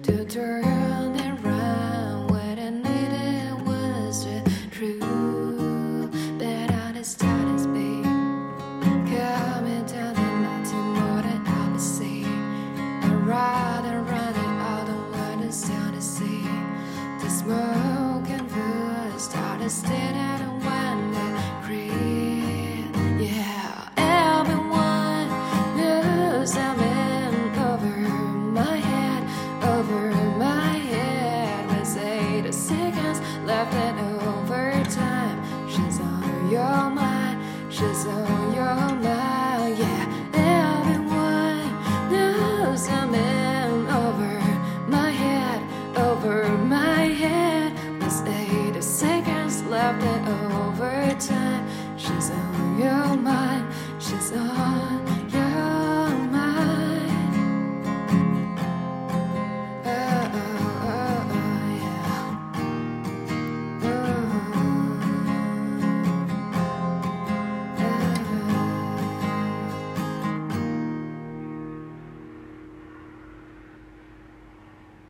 to turn and run when I needed was the truth. But I started speak, coming down and nothing more than opposite. I'd rather run it all the water down to sea. The smoke and food started standing and when they creep. Yeah, everyone knows I'm in over my head, over my head. We say the seconds left and over time. She's on your mind, she's on your mind. Yeah, everyone knows I'm in over my head, over my head. We say the seconds left and over time. She's on your mind, she's on